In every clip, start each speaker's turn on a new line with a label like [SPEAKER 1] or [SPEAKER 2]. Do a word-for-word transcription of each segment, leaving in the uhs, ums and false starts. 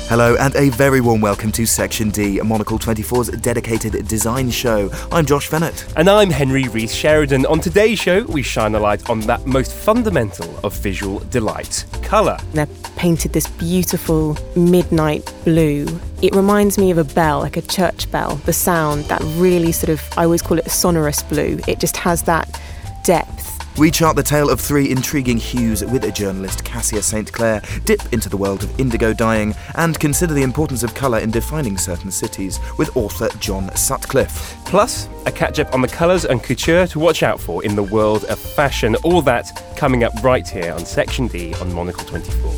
[SPEAKER 1] Hello and a very warm welcome to Section D, Monocle twenty-four's dedicated design show. I'm Josh Fennett.
[SPEAKER 2] And I'm Henry Rees Sheridan. On today's show, we shine a light on that most fundamental of visual delight, colour.
[SPEAKER 3] They're painted this beautiful midnight blue. It reminds me of a bell, like a church bell, the sound, that really sort of, I always call it a sonorous blue. It just has that depth.
[SPEAKER 1] We chart the tale of three intriguing hues with a journalist, Cassia Saint Clair, dip into the world of indigo dyeing, and consider the importance of colour in defining certain cities with author John Sutcliffe.
[SPEAKER 2] Plus, a catch-up on the colours and couture to watch out for in the world of fashion. All that coming up right here on Section D on Monocle twenty-four.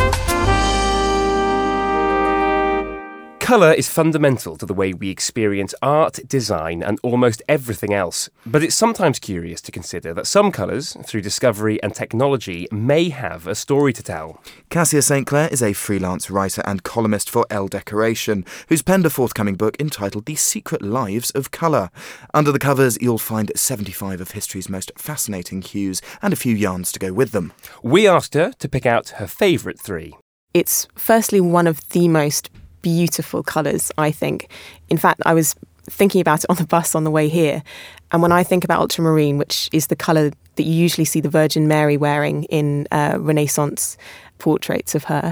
[SPEAKER 2] Colour is fundamental to the way we experience art, design and almost everything else. But it's sometimes curious to consider that some colours, through discovery and technology, may have a story to tell.
[SPEAKER 1] Cassia Saint Clair is a freelance writer and columnist for Elle Decoration, who's penned a forthcoming book entitled The Secret Lives of Colour. Under the covers, you'll find seventy-five of history's most fascinating hues and a few yarns to go with them.
[SPEAKER 2] We asked her to pick out her favourite three.
[SPEAKER 3] It's firstly one of the most beautiful colours, I think. In fact, I was thinking about it on the bus on the way here, and when I think about ultramarine, which is the colour that you usually see the Virgin Mary wearing in uh, Renaissance portraits of her,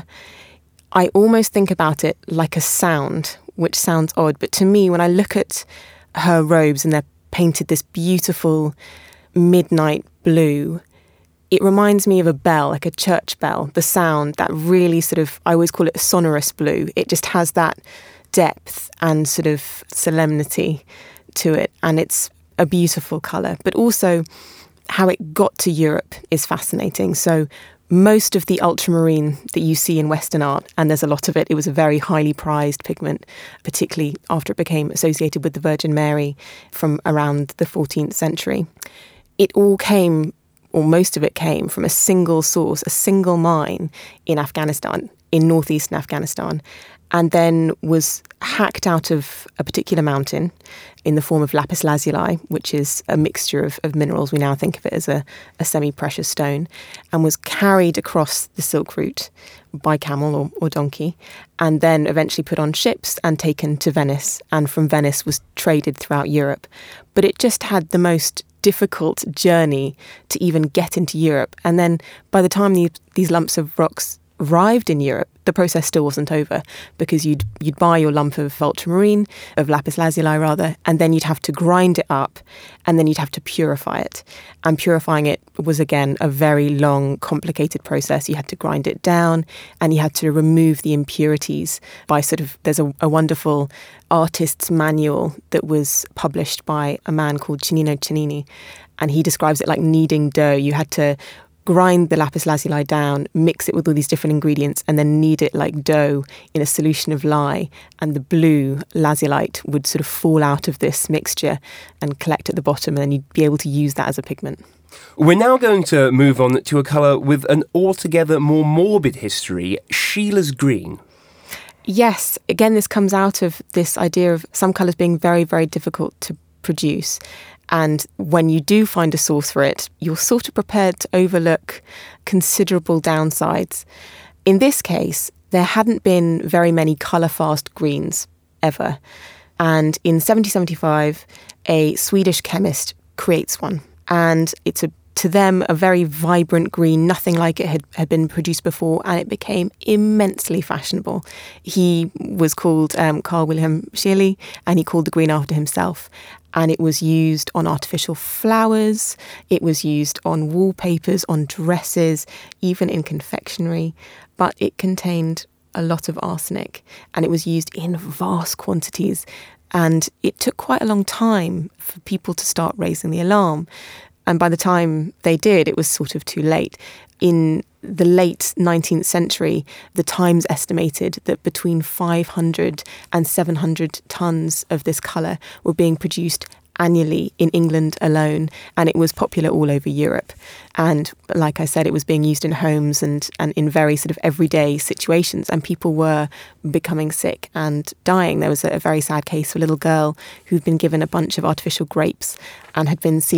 [SPEAKER 3] I almost think about it like a sound, which sounds odd, but to me, when I look at her robes and they're painted this beautiful midnight blue, it reminds me of a bell, like a church bell, the sound, that really sort of, I always call it a sonorous blue. It just has that depth and sort of solemnity to it. And it's a beautiful colour. But also how it got to Europe is fascinating. So most of the ultramarine that you see in Western art, and there's a lot of it, it was a very highly prized pigment, particularly after it became associated with the Virgin Mary from around the fourteenth century. It all came, or most of it came from a single source, a single mine in Afghanistan, in northeastern Afghanistan, and then was hacked out of a particular mountain in the form of lapis lazuli, which is a mixture of, of minerals. We now think of it as a, a semi-precious stone, and was carried across the Silk Route by camel or, or donkey, and then eventually put on ships and taken to Venice, and from Venice was traded throughout Europe. But it just had the most difficult journey to even get into Europe. And then by the time these, these lumps of rocks arrived in Europe, the process still wasn't over, because you'd you'd buy your lump of ultramarine, of lapis lazuli rather, and then you'd have to grind it up, and then you'd have to purify it. And purifying it was, again, a very long, complicated process. You had to grind it down, and you had to remove the impurities by sort of, there's a, a wonderful artist's manual that was published by a man called Cennino Cennini, and he describes it like kneading dough. You had to grind the lapis lazuli down, mix it with all these different ingredients, and then knead it like dough in a solution of lye. And the blue lazulite would sort of fall out of this mixture and collect at the bottom, and then you'd be able to use that as a pigment.
[SPEAKER 2] We're now going to move on to a colour with an altogether more morbid history, Sheila's green.
[SPEAKER 3] Yes, again, this comes out of this idea of some colours being very, very difficult to produce. And when you do find a source for it, you're sort of prepared to overlook considerable downsides. In this case, there hadn't been very many colour-fast greens ever. And in seventeen seventy-five, a Swedish chemist creates one. And it's a to them, a very vibrant green, nothing like it had, had been produced before, and it became immensely fashionable. He was called um, Carl Wilhelm Scheele, and he called the green after himself. And it was used on artificial flowers, it was used on wallpapers, on dresses, even in confectionery. But it contained a lot of arsenic, and it was used in vast quantities. And it took quite a long time for people to start raising the alarm. And by the time they did, it was sort of too late. In the late nineteenth century, the Times estimated that between five hundred and seven hundred tonnes of this colour were being produced annually in England alone, and it was popular all over Europe. And like I said, it was being used in homes and, and in very sort of everyday situations, and people were becoming sick and dying. There was a, a very sad case of a little girl who'd been given a bunch of artificial grapes and had been seen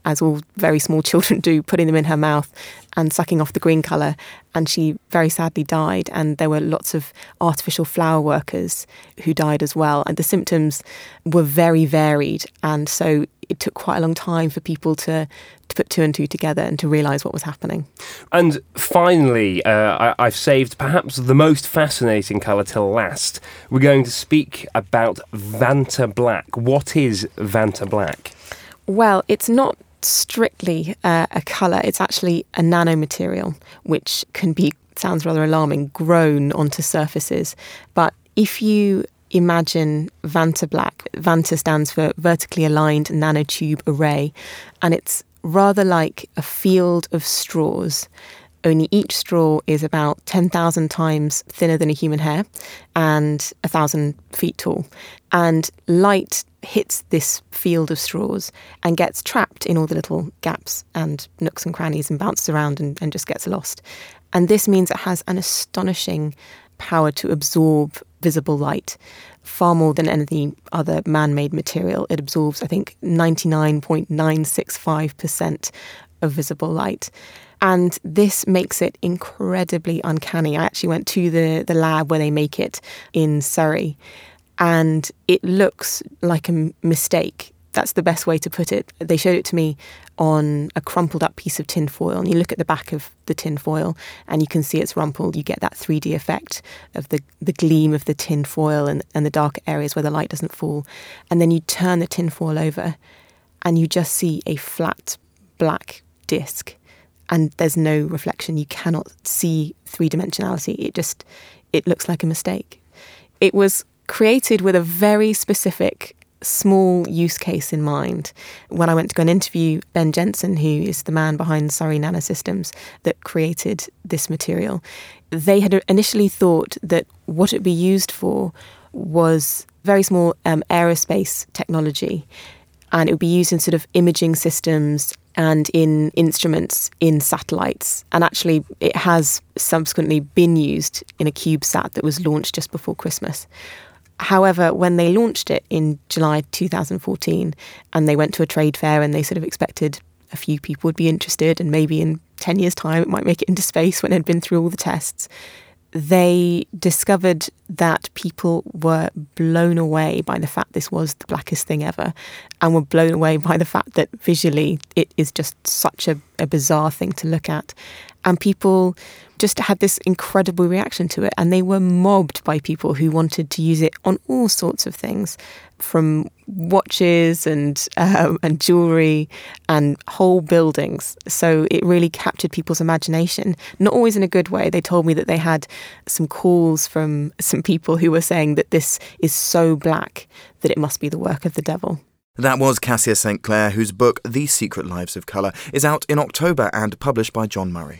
[SPEAKER 3] as all very small children do, putting them in her mouth and sucking off the green colour. And she very sadly died. And there were lots of artificial flower workers who died as well. And the symptoms were very varied. And so it took quite a long time for people to, to put two and two together and to realise what was happening.
[SPEAKER 2] And finally, uh, I, I've saved perhaps the most fascinating colour till last. We're going to speak about Vanta Black. What is Vanta Black?
[SPEAKER 3] Well, it's not strictly uh, a colour. It's actually a nanomaterial, which can be, sounds rather alarming, grown onto surfaces. But if you imagine Vanta Black, Vanta stands for vertically aligned nanotube array, and it's rather like a field of straws. Only each straw is about ten thousand times thinner than a human hair and one thousand feet tall. And light hits this field of straws and gets trapped in all the little gaps and nooks and crannies and bounces around and, and just gets lost. And this means it has an astonishing power to absorb visible light, far more than any other man-made material. It absorbs, I think, ninety-nine point nine six five percent of visible light. And this makes it incredibly uncanny. I actually went to the, the lab where they make it in Surrey, and it looks like a mistake. That's the best way to put it. They showed it to me on a crumpled up piece of tin foil, and you look at the back of the tin foil and you can see it's rumpled. You get that three D effect of the, the gleam of the tin foil and, and the dark areas where the light doesn't fall. And then you turn the tin foil over and you just see a flat black disc, and there's no reflection. You cannot see three-dimensionality. It just, it looks like a mistake. It was created with a very specific small use case in mind. When I went to go and interview Ben Jensen, who is the man behind Surrey Nanosystems that created this material, they had initially thought that what it would be used for was very small um, aerospace technology, and it would be used in sort of imaging systems and in instruments in satellites. And actually, it has subsequently been used in a CubeSat that was launched just before Christmas. However, when they launched it in July two thousand fourteen, and they went to a trade fair and they sort of expected a few people would be interested, and maybe in ten years' time it might make it into space when it had been through all the tests, they discovered that people were blown away by the fact this was the blackest thing ever, and were blown away by the fact that visually it is just such a, a bizarre thing to look at. And people just had this incredible reaction to it, and they were mobbed by people who wanted to use it on all sorts of things, from watches and um, and jewellery and whole buildings. So it really captured people's imagination, not always in a good way. They told me that they had some calls from some people who were saying that this is so black that it must be the work of the devil.
[SPEAKER 1] That was Cassia Saint Clair, whose book The Secret Lives of Colour is out in October and published by John Murray.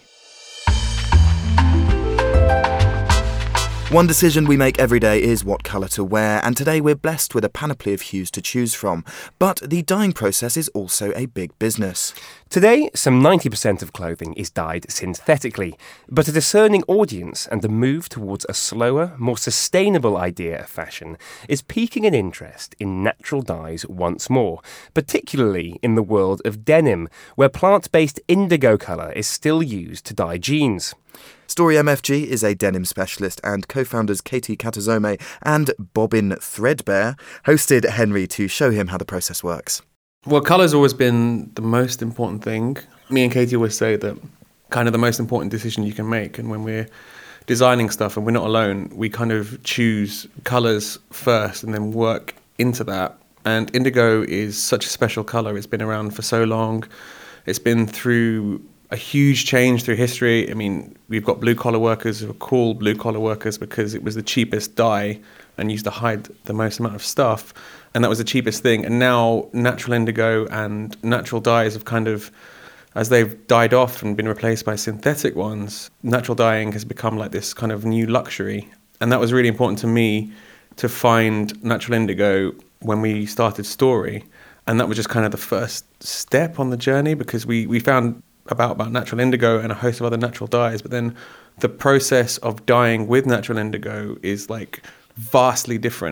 [SPEAKER 1] One decision we make every day is what colour to wear, and today we're blessed with a panoply of hues to choose from. But the dyeing process is also a big business.
[SPEAKER 2] Today, some ninety percent of clothing is dyed synthetically, but a discerning audience and the move towards a slower, more sustainable idea of fashion is piquing an interest in natural dyes once more, particularly in the world of denim, where plant-based indigo colour is still used to dye jeans.
[SPEAKER 1] Story M F G is a denim specialist, and co-founders Katie Katazome and Bobbin Threadbare hosted Henry to show him how the process works.
[SPEAKER 4] Well, colour's always been the most important thing. Me and Katie always say that kind of the most important decision you can make, and when we're designing stuff and we're not alone, we kind of choose colours first and then work into that. And indigo is such a special colour. It's been around for so long. It's been through a huge change through history. I mean, we've got blue-collar workers who are called blue-collar workers because it was the cheapest dye and used to hide the most amount of stuff, and that was the cheapest thing. And now natural indigo and natural dyes have kind of, as they've died off and been replaced by synthetic ones, natural dyeing has become like this kind of new luxury. And that was really important to me to find natural indigo when we started Story. And that was just kind of the first step on the journey, because we, we found about, about natural indigo and a host of other natural dyes, but then the process of dyeing with natural indigo is like vastly different.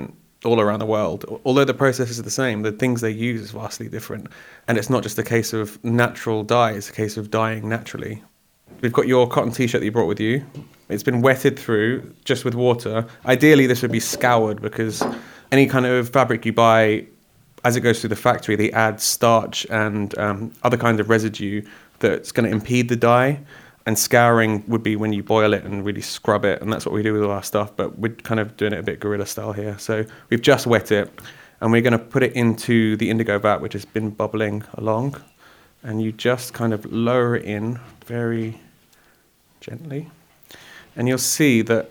[SPEAKER 4] all around the world. Although the process is the same, the things they use is vastly different. And it's not just a case of natural dye, it's a case of dyeing naturally. We've got your cotton t-shirt that you brought with you. It's been wetted through just with water. Ideally, this would be scoured because any kind of fabric you buy, as it goes through the factory, they add starch and um, other kinds of residue that's going to impede the dye. And scouring would be when you boil it and really scrub it, and that's what we do with all our stuff, but we're kind of doing it a bit guerrilla style here. So we've just wet it, and we're going to put it into the indigo vat, which has been bubbling along, and you just kind of lower it in very gently, and you'll see that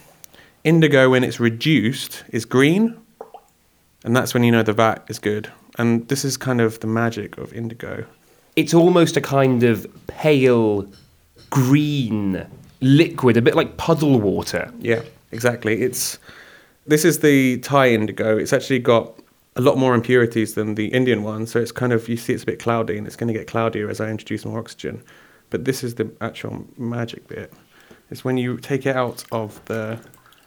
[SPEAKER 4] indigo, when it's reduced, is green, and that's when you know the vat is good. And this is kind of the magic of indigo.
[SPEAKER 2] It's almost a kind of pale green liquid, a bit like puddle water.
[SPEAKER 4] Yeah, exactly. It's this is the Thai indigo. It's actually got a lot more impurities than the Indian one, so it's kind of, you see it's a bit cloudy, and it's going to get cloudier as I introduce more oxygen. But this is the actual magic bit. It's when you take it out of the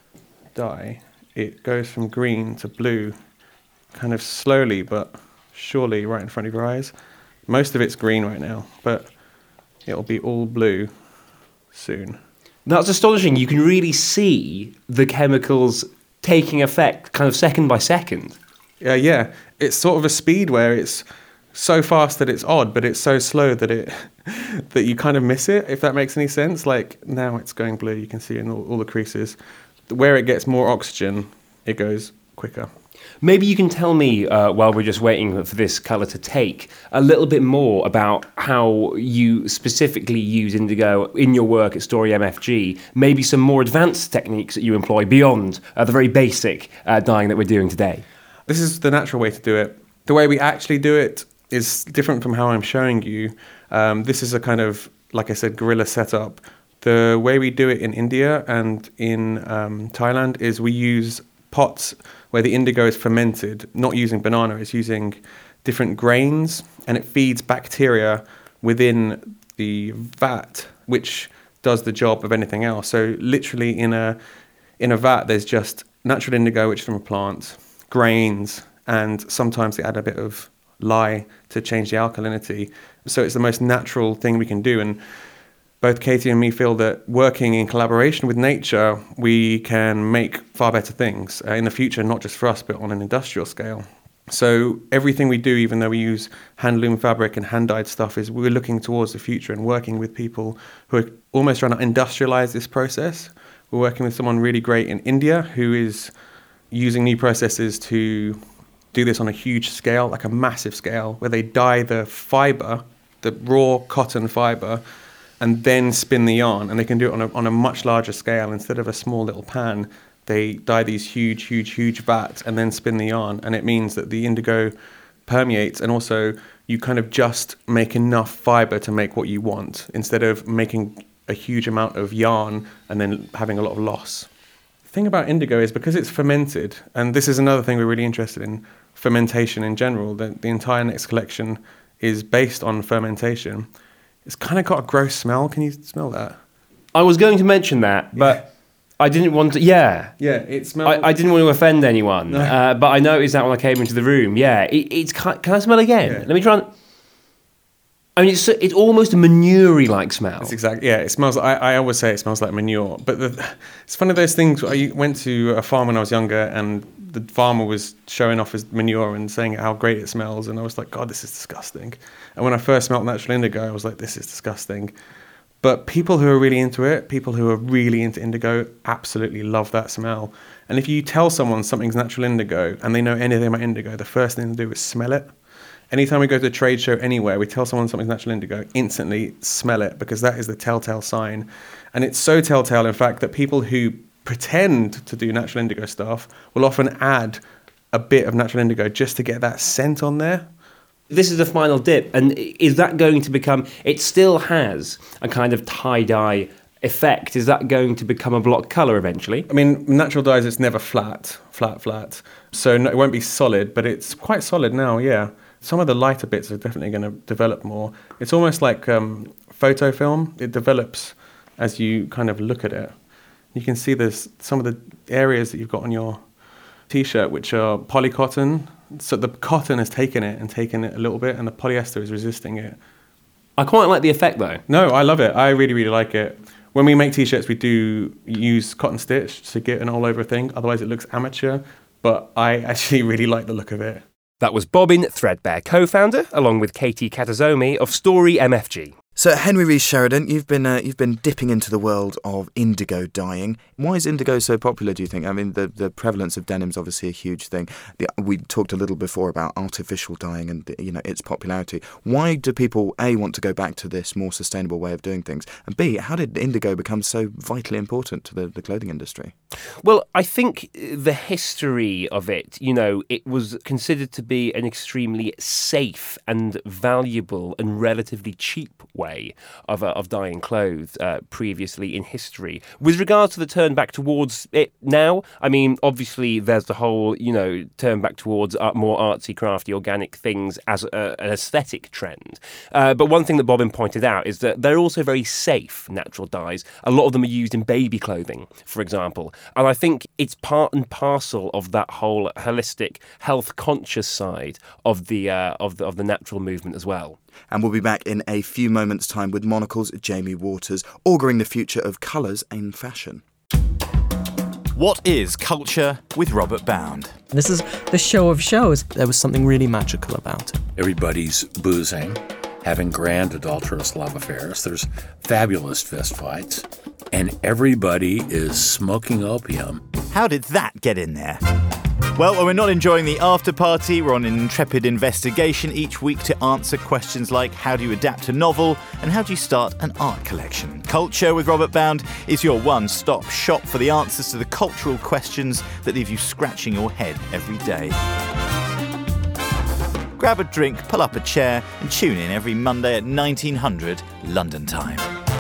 [SPEAKER 4] dye, it goes from green to blue, kind of slowly but surely right in front of your eyes. Most of it's green right now, but it'll be all blue soon.
[SPEAKER 2] That's astonishing. You can really see the chemicals taking effect kind of second by second.
[SPEAKER 4] Yeah, yeah. It's sort of a speed where it's so fast that it's odd, but it's so slow that it that you kind of miss it, if that makes any sense. Like, now it's going blue, you can see in all, all the creases. Where it gets more oxygen, it goes quicker.
[SPEAKER 2] Maybe you can tell me, uh, while we're just waiting for this colour to take, a little bit more about how you specifically use indigo in your work at Story M F G, maybe some more advanced techniques that you employ beyond uh, the very basic uh, dyeing that we're doing today.
[SPEAKER 4] This is the natural way to do it. The way we actually do it is different from how I'm showing you. Um, this is a kind of, like I said, guerrilla setup. The way we do it in India and in um, Thailand is we use pots where the indigo is fermented, not using banana, it's using different grains, and it feeds bacteria within the vat, which does the job of anything else. So literally in a in a vat, there's just natural indigo, which is from a plant, grains, and sometimes they add a bit of lye to change the alkalinity. So it's the most natural thing we can do. And both Katie and me feel that working in collaboration with nature, we can make far better things uh, in the future, not just for us, but on an industrial scale. So everything we do, even though we use hand-loom fabric and hand-dyed stuff, is we're looking towards the future and working with people who are almost trying to industrialize this process. We're working with someone really great in India who is using new processes to do this on a huge scale, like a massive scale, where they dye the fiber, the raw cotton fiber, and then spin the yarn, and they can do it on a on a much larger scale. Instead of a small little pan, they dye these huge, huge, huge vats and then spin the yarn, and it means that the indigo permeates, and also you kind of just make enough fiber to make what you want, instead of making a huge amount of yarn and then having a lot of loss. The thing about indigo is because it's fermented, and this is another thing we're really interested in, fermentation in general, the, the entire next collection is based on fermentation. It's kind of got a gross smell. Can you smell that?
[SPEAKER 2] I was going to mention that, but yeah. I didn't want to... Yeah.
[SPEAKER 4] Yeah, it smells...
[SPEAKER 2] I, I didn't want to offend anyone, no. uh, but I noticed that when I came into the room. Yeah, it, it's... Can I smell again? Yeah. Let me try and... I mean, it's it's almost a manure-like smell.
[SPEAKER 4] It's exactly... Yeah, it smells... I, I always say it smells like manure, but the, it's one of those things... I went to a farm when I was younger, and the farmer was showing off his manure and saying how great it smells, and I was like, God, this is disgusting. And when I first smelled natural indigo, I was like, this is disgusting. But people who are really into it, people who are really into indigo, absolutely love that smell. And if you tell someone something's natural indigo and they know anything about indigo, the first thing to do is smell it. Anytime we go to a trade show anywhere, we tell someone something's natural indigo, instantly smell it, because that is the telltale sign. And it's so telltale, in fact, that people who pretend to do natural indigo stuff will often add a bit of natural indigo just to get that scent on there.
[SPEAKER 2] This is the final dip, and is that going to become... It still has a kind of tie-dye effect. Is that going to become a block colour eventually?
[SPEAKER 4] I mean, natural dyes, it's never flat, flat, flat. So no, it won't be solid, but it's quite solid now, yeah. Some of the lighter bits are definitely going to develop more. It's almost like um, photo film. It develops as you kind of look at it. You can see there's some of the areas that you've got on your T-shirt, which are polycotton. So the cotton has taken it and taken it a little bit, and the polyester is resisting it.
[SPEAKER 2] I quite like the effect, though.
[SPEAKER 4] No, I love it. I really, really like it. When we make T-shirts, we do use cotton stitch to get an all-over thing. Otherwise, it looks amateur. But I actually really like the look of it.
[SPEAKER 2] That was Bobbin Threadbare, co-founder, along with Katie Katazomi of Story M F G.
[SPEAKER 1] So, Henry Rees Sheridan, you've been uh, you've been dipping into the world of indigo dyeing. Why is indigo so popular, do you think? I mean, the, the prevalence of denim is obviously a huge thing. The, we talked a little before about artificial dyeing and, you know, its popularity. Why do people, A, want to go back to this more sustainable way of doing things? And B, how did indigo become so vitally important to the, the clothing industry?
[SPEAKER 2] Well, I think the history of it, you know, it was considered to be an extremely safe and valuable and relatively cheap way of, uh, of dyeing clothes uh, previously in history. With regards to the turn back towards it now, I mean, obviously there's the whole, you know, turn back towards art, more artsy, crafty, organic things as a, an aesthetic trend. Uh, but one thing that Bobbin pointed out is that they're also very safe natural dyes. A lot of them are used in baby clothing, for example. And I think it's part and parcel of that whole holistic, health-conscious side of the, uh, of the of the natural movement as well.
[SPEAKER 1] And we'll be back in a few moments' time with Monocle's Jamie Waters, auguring the future of colours in fashion.
[SPEAKER 5] What is Culture with Robert Bound?
[SPEAKER 6] This is the show of shows. There was something really magical about it.
[SPEAKER 7] Everybody's boozing, having grand adulterous love affairs. There's fabulous fistfights, and everybody is smoking opium.
[SPEAKER 5] How did that get in there? Well, when we're not enjoying the after party, we're on an intrepid investigation each week to answer questions like how do you adapt a novel and how do you start an art collection? Culture with Robert Bound is your one-stop shop for the answers to the cultural questions that leave you scratching your head every day. Grab a drink, pull up a chair and tune in every Monday at nineteen hundred London time.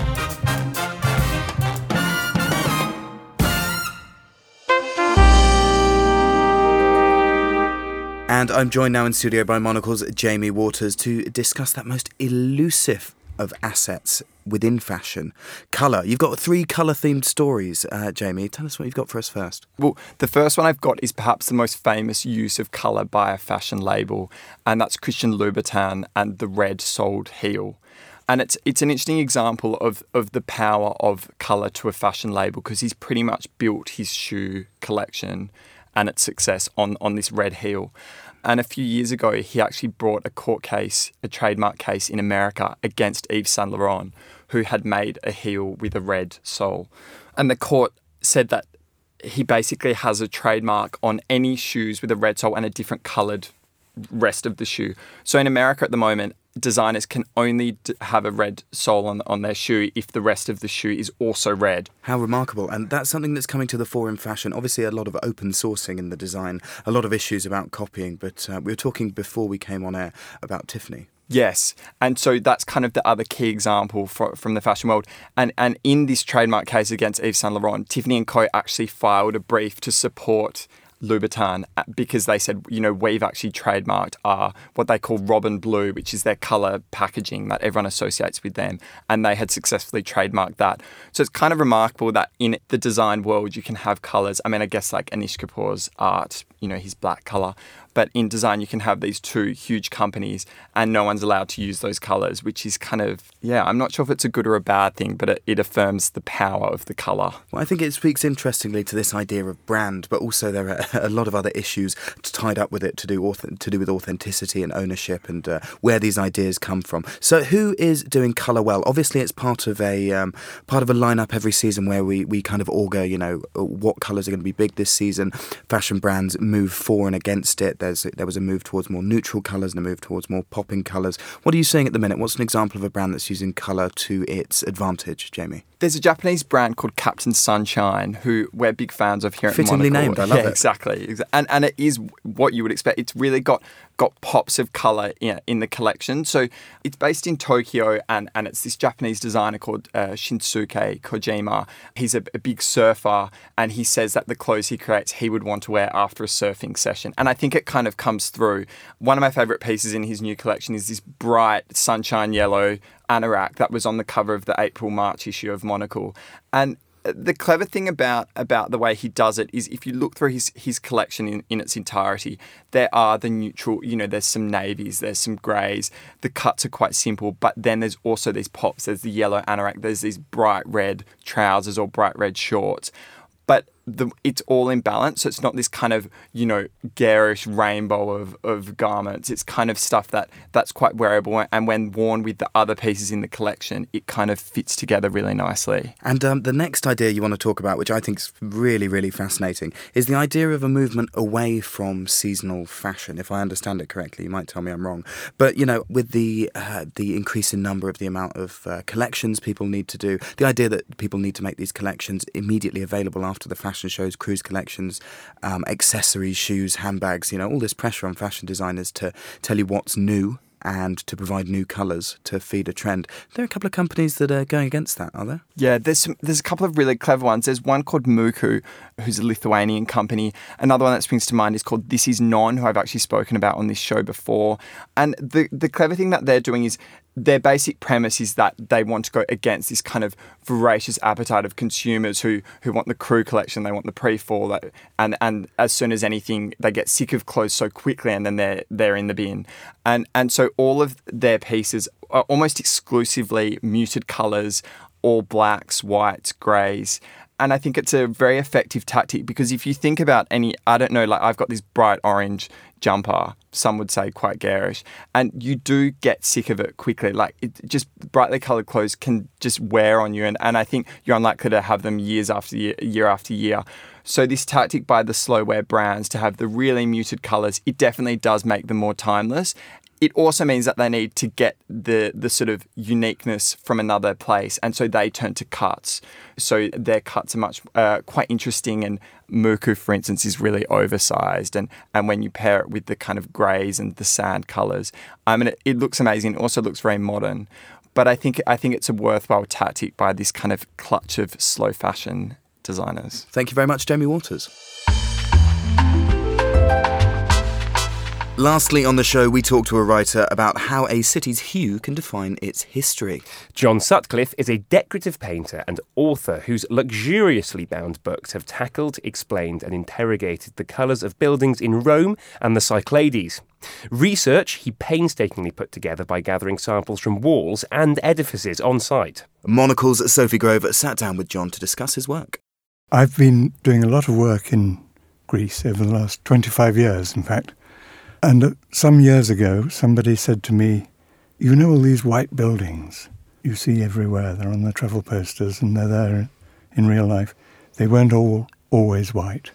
[SPEAKER 1] And I'm joined now in studio by Monocle's Jamie Waters to discuss that most elusive of assets within fashion, colour. You've got three colour-themed stories, uh, Jamie. Tell us what you've got for us first.
[SPEAKER 8] Well, the first one I've got is perhaps the most famous use of colour by a fashion label, and that's Christian Louboutin and the red-soled heel. And it's it's an interesting example of, of the power of colour to a fashion label, because he's pretty much built his shoe collection and its success on, on this red heel. And a few years ago, he actually brought a court case, a trademark case in America against Yves Saint Laurent, who had made a heel with a red sole. And the court said that he basically has a trademark on any shoes with a red sole and a different coloured rest of the shoe. So in America at the moment, designers can only d- have a red sole on, on their shoe if the rest of the shoe is also red.
[SPEAKER 1] How remarkable. And that's something that's coming to the fore in fashion. Obviously, a lot of open sourcing in the design, a lot of issues about copying. But uh, we were talking before we came on air about Tiffany.
[SPEAKER 8] Yes, and so that's kind of the other key example for, from the fashion world. And and in this trademark case against Yves Saint Laurent, Tiffany and Co actually filed a brief to support Louboutin because they said, you know, we've actually trademarked our what they call Robin Blue, which is their colour packaging that everyone associates with them, and they had successfully trademarked that. So it's kind of remarkable that in the design world you can have colours. I mean, I guess like Anish Kapoor's art, you know, his black colour. But in design, you can have these two huge companies and no one's allowed to use those colours, which is kind of, yeah, I'm not sure if it's a good or a bad thing, but it, it affirms the power of the colour.
[SPEAKER 1] Well, I think it speaks interestingly to this idea of brand, but also there are a lot of other issues tied up with it to do auth- to do with authenticity and ownership and uh, where these ideas come from. So who is doing colour well? Obviously, it's part of a um, part of a lineup every season where we, we kind of augur, you know, what colours are going to be big this season. Fashion brands move for and against it. There's there was a move towards more neutral colours and a move towards more popping colours. What are you seeing at the minute? What's an example of a brand that's using colour to its advantage, Jamie?
[SPEAKER 8] There's a Japanese brand called Captain Sunshine who we're big fans of here at Monocle.
[SPEAKER 1] Fittingly named, I love
[SPEAKER 8] yeah,
[SPEAKER 1] it.
[SPEAKER 8] Exactly. And and it is what you would expect. It's really got got pops of colour in, in the collection. So it's based in Tokyo and, and it's this Japanese designer called uh, Shinsuke Kojima. He's a, a big surfer and he says that the clothes he creates he would want to wear after a surfing session. And I think it kind of comes through. One of my favourite pieces in his new collection is this bright sunshine yellow anorak that was on the cover of the April-March issue of Monocle. And the clever thing about, about the way he does it is if you look through his, his collection in, in its entirety, there are the neutral, you know, there's some navies, there's some greys, the cuts are quite simple, but then there's also these pops, there's the yellow anorak, there's these bright red trousers or bright red shorts. But the, it's all in balance. So it's not this kind of, you know, garish rainbow of, of garments. It's kind of stuff that, that's quite wearable. And when worn with the other pieces in the collection, it kind of fits together really nicely.
[SPEAKER 1] And um, the next idea you want to talk about, which I think is really, really fascinating, is the idea of a movement away from seasonal fashion. If I understand it correctly, you might tell me I'm wrong. But, you know, with the uh, the increase in number of the amount of uh, collections people need to do, the idea that people need to make these collections immediately available after the fashion shows, cruise collections, um, accessories, shoes, handbags, you know, all this pressure on fashion designers to tell you what's new and to provide new colours to feed a trend. There are a couple of companies that are going against that, are there?
[SPEAKER 8] Yeah, there's some, there's a couple of really clever ones. There's one called Muku, who's a Lithuanian company. Another one that springs to mind is called This Is Non, who I've actually spoken about on this show before. And the, the clever thing that they're doing is their basic premise is that they want to go against this kind of voracious appetite of consumers who, who want the crew collection, they want the pre-fall, and and as soon as anything, they get sick of clothes so quickly and then they're they're in the bin. And and so all of their pieces are almost exclusively muted colours, all blacks, whites, greys. And I think it's a very effective tactic because if you think about any, I don't know, like I've got this bright orange jumper, some would say quite garish, and you do get sick of it quickly. Like it just brightly coloured clothes can just wear on you, and, and I think you're unlikely to have them years after year, year after year. So this tactic by the slow wear brands to have the really muted colours, it definitely does make them more timeless. It also means that they need to get the the sort of uniqueness from another place, and so they turn to cuts. So their cuts are much uh, quite interesting, and Muku, for instance, is really oversized, and, and when you pair it with the kind of greys and the sand colours, I mean, it, it looks amazing. It also looks very modern, but I think I think it's a worthwhile tactic by this kind of clutch of slow fashion designers.
[SPEAKER 1] Thank you very much, Jamie Waters. Lastly on the show, we talk to a writer about how a city's hue can define its history.
[SPEAKER 2] John Sutcliffe is a decorative painter and author whose luxuriously bound books have tackled, explained and interrogated the colours of buildings in Rome and the Cyclades. Research he painstakingly put together by gathering samples from walls and edifices on site.
[SPEAKER 1] Monocle's Sophie Grove sat down with John to discuss his work.
[SPEAKER 9] I've been doing a lot of work in Greece over the last twenty-five years, in fact. And some years ago, somebody said to me, you know all these white buildings you see everywhere, they're on the travel posters and they're there in real life. They weren't all always white.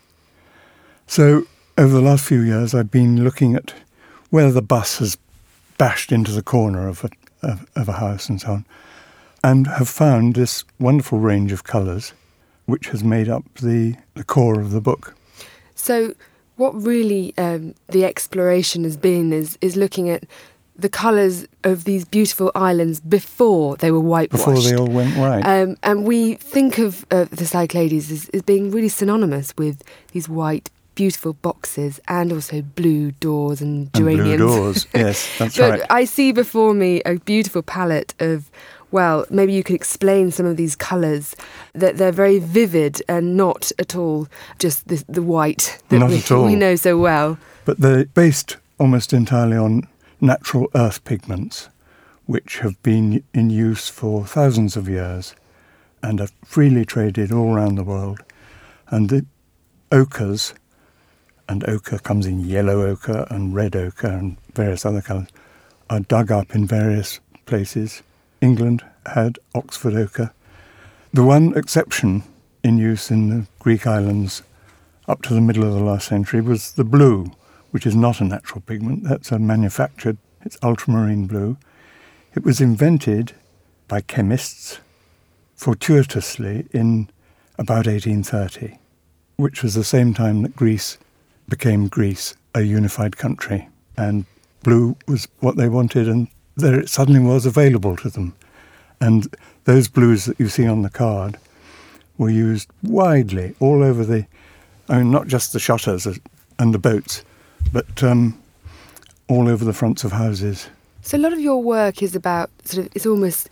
[SPEAKER 9] So over the last few years, I've been looking at where the bus has bashed into the corner of a, of, of a house and so on, and have found this wonderful range of colours which has made up the, the core of the book.
[SPEAKER 10] So what really um, the exploration has been is is looking at the colours of these beautiful islands before they were whitewashed.
[SPEAKER 9] Before they all went white.
[SPEAKER 10] Um, and we think of uh, the Cyclades as, as being really synonymous with these white, beautiful boxes and also blue doors and geraniums.
[SPEAKER 9] And blue doors, yes, that's
[SPEAKER 10] but
[SPEAKER 9] right.
[SPEAKER 10] But I see before me a beautiful palette of, well, maybe you could explain some of these colours, that they're very vivid and not at all just the, the white that
[SPEAKER 9] not
[SPEAKER 10] we,
[SPEAKER 9] at all.
[SPEAKER 10] we know so well.
[SPEAKER 9] But they're based almost entirely on natural earth pigments, which have been in use for thousands of years and are freely traded all around the world. And the ochres, and ochre comes in yellow ochre and red ochre and various other colours, are dug up in various places. England had Oxford ochre. The one exception in use in the Greek islands up to the middle of the last century was the blue, which is not a natural pigment. That's a manufactured, it's ultramarine blue. It was invented by chemists fortuitously in about eighteen thirty, which was the same time that Greece became Greece, a unified country. And blue was what they wanted, and there it suddenly was available to them. And those blues that you see on the card were used widely all over the, I mean, not just the shutters and the boats, but um, all over the fronts of houses.
[SPEAKER 10] So a lot of your work is about sort of, it's almost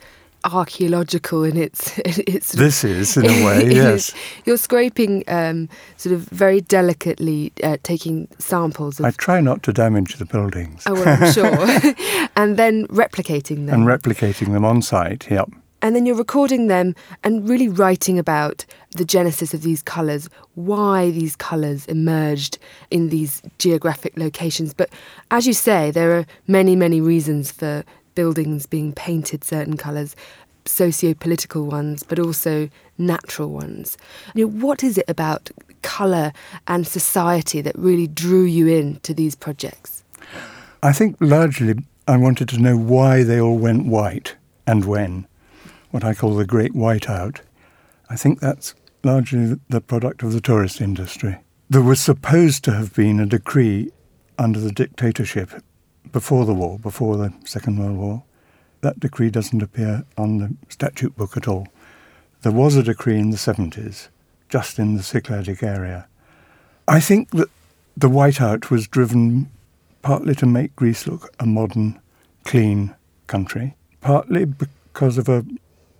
[SPEAKER 10] archaeological in its... its
[SPEAKER 9] this is, in a way, yes.
[SPEAKER 10] You're scraping um, sort of very delicately, uh, taking samples of...
[SPEAKER 9] I try not to damage the buildings.
[SPEAKER 10] Oh, well, I'm sure. And then replicating them.
[SPEAKER 9] And replicating them on site, yep.
[SPEAKER 10] And then you're recording them and really writing about the genesis of these colours, why these colours emerged in these geographic locations. But as you say, there are many, many reasons for buildings being painted certain colours, socio-political ones, but also natural ones. You know, what is it about colour and society that really drew you into these projects?
[SPEAKER 9] I think largely I wanted to know why they all went white and when. What I call the Great Whiteout. I think that's largely the product of the tourist industry. There was supposed to have been a decree under the dictatorship before the war, before the Second World War. That decree doesn't appear on the statute book at all. There was a decree in the seventies, just in the Cycladic area. I think that the whiteout was driven partly to make Greece look a modern, clean country, partly because of a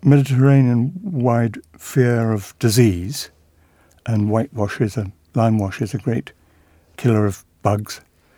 [SPEAKER 9] Mediterranean-wide fear of disease, and whitewash is a, limewash is a great killer of bugs,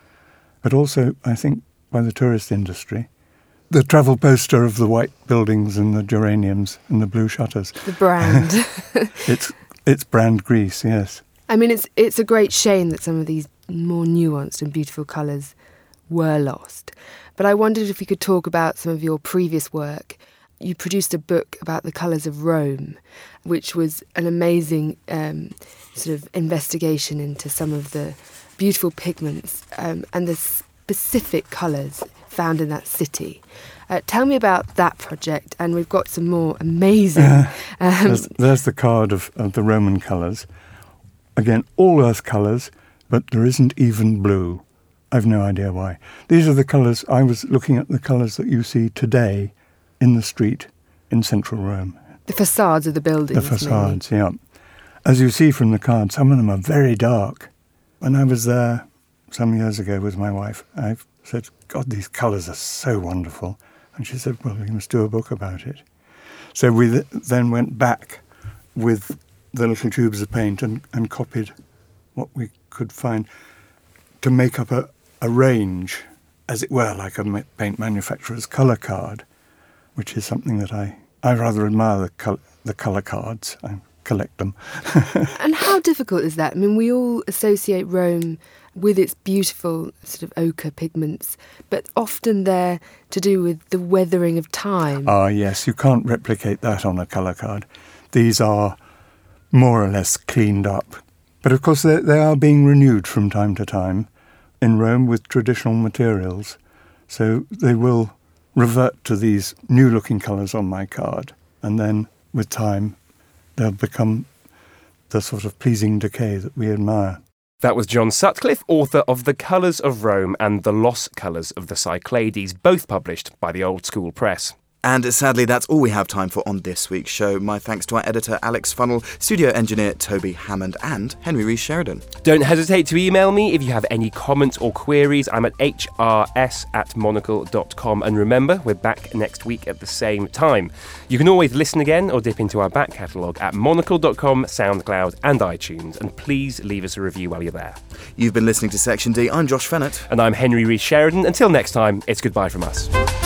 [SPEAKER 9] but also, I think, by the tourist industry. The travel poster of the white buildings and the geraniums and the blue shutters.
[SPEAKER 10] The brand.
[SPEAKER 9] it's it's brand Greece, yes.
[SPEAKER 10] I mean, it's it's a great shame that some of these more nuanced and beautiful colours were lost. But I wondered if we could talk about some of your previous work. You produced a book about the colours of Rome, which was an amazing um, sort of investigation into some of the beautiful pigments um, and the specific colours found in that city. Uh, tell me about that project, and we've got some more amazing...
[SPEAKER 9] Uh,
[SPEAKER 10] um,
[SPEAKER 9] there's, there's the card of, of the Roman colours. Again, all earth colours, but there isn't even blue. I've no idea why. These are the colours, I was looking at the colours that you see today in the street in central Rome.
[SPEAKER 10] The facades of the buildings.
[SPEAKER 9] The facades, maybe. Yeah. As you see from the card, some of them are very dark. When I was there some years ago with my wife, I said, God, these colours are so wonderful. And she said, well, you must do a book about it. So we th- then went back with the little tubes of paint and, and copied what we could find to make up a, a range, as it were, like a ma- paint manufacturer's colour card, which is something that I, I rather admire, the, col- the colour cards. I collect them.
[SPEAKER 10] And how difficult is that? I mean, we all associate Rome with its beautiful sort of ochre pigments, but often they're to do with the weathering of time.
[SPEAKER 9] Ah, yes, you can't replicate that on a colour card. These are more or less cleaned up. But of course they, they are being renewed from time to time in Rome with traditional materials. So they will revert to these new-looking colours on my card, and then, with time, they'll become the sort of pleasing decay that we admire.
[SPEAKER 2] That was John Sutcliffe, author of The Colours of Rome and The Lost Colours of the Cyclades, both published by the Old School Press.
[SPEAKER 1] And sadly, that's all we have time for on this week's show. My thanks to our editor, Alex Funnell, studio engineer, Toby Hammond, and Henry Rees Sheridan.
[SPEAKER 2] Don't hesitate to email me if you have any comments or queries. I'm at h r s at monocle dot com. And remember, we're back next week at the same time. You can always listen again or dip into our back catalogue at monocle dot com, SoundCloud, and iTunes. And please leave us a review while you're there.
[SPEAKER 1] You've been listening to Section D. I'm Josh Fennett.
[SPEAKER 2] And I'm Henry Rees Sheridan. Until next time, it's goodbye from us.